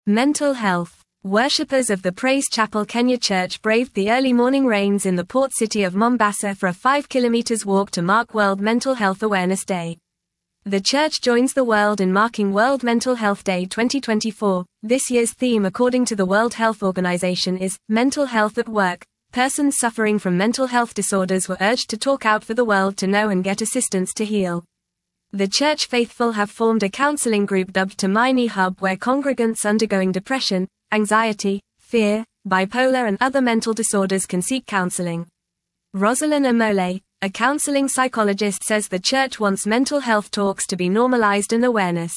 Mental health. Worshippers of the Praise Chapel Kenya Church braved the early morning rains in the port city of Mombasa for a 5 kilometers walk to mark World Mental Health Awareness Day. The church joins the world in marking World Mental Health Day 2024. This year's theme, according to the World Health Organization, is Mental Health at Work. Persons suffering from mental health disorders were urged to talk out for the world to know and get assistance to heal. The church faithful have formed a counseling group dubbed Tumaini Hub, where congregants undergoing depression, anxiety, fear, bipolar and other mental disorders can seek counseling. Rosalind Amole, a counseling psychologist, says the church wants mental health talks to be normalized and awareness.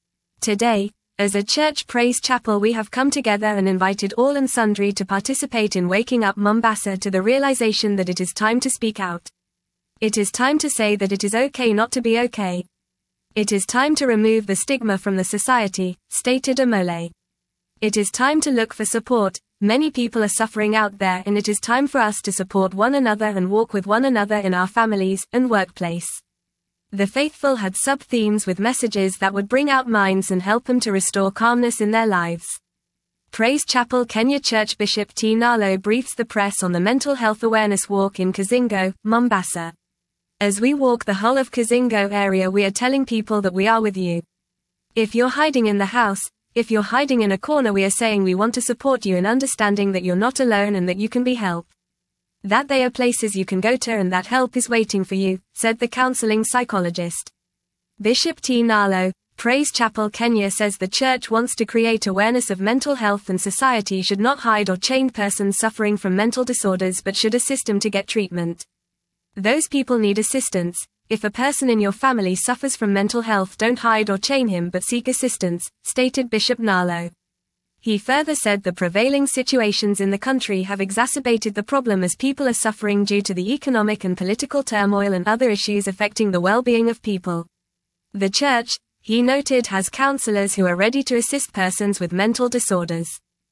Today, as a church Praise Chapel, we have come together and invited all and sundry to participate in waking up Mombasa to the realization that it is time to speak out. It is time to say that it is okay not to be okay. It is time to remove the stigma from the society, stated Amole. It is time to look for support. Many people are suffering out there, and it is time for us to support one another and walk with one another in our families and workplace. The faithful had sub-themes with messages that would bring out minds and help them to restore calmness in their lives. Praise Chapel Kenya Church Bishop T. Nalo briefs the press on the Mental Health Awareness Walk in Kazingo, Mombasa. As we walk the whole of Kazingo area, we are telling people that we are with you. If you're hiding in the house, if you're hiding in a corner, we are saying we want to support you in understanding that you're not alone and that you can be helped. That there are places you can go to and that help is waiting for you, said the counseling psychologist. Bishop T. Nalo, Praise Chapel Kenya, says the church wants to create awareness of mental health, and society should not hide or chain persons suffering from mental disorders but should assist them to get treatment. Those people need assistance. If a person in your family suffers from mental health, don't hide or chain him but seek assistance, stated Bishop Nalo. He further said the prevailing situations in the country have exacerbated the problem as people are suffering due to the economic and political turmoil and other issues affecting the well-being of people. The church, he noted, has counselors who are ready to assist persons with mental disorders.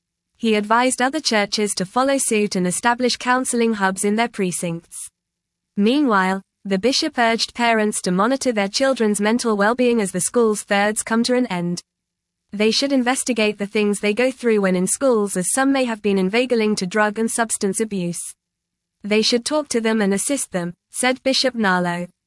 He advised other churches to follow suit and establish counseling hubs in their precincts. Meanwhile, the bishop urged parents to monitor their children's mental well-being as the school's thirds come to an end. They should investigate the things they go through when in schools, as some may have been inveigling to drug and substance abuse. They should talk to them and assist them, said Bishop Nalo.